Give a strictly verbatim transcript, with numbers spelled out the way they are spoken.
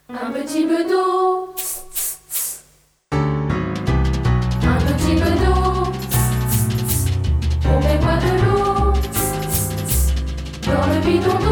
Un petit peu d'eau. Un petit peu d'eau. Pompez-moi de l'eau dans le bidon d'eau.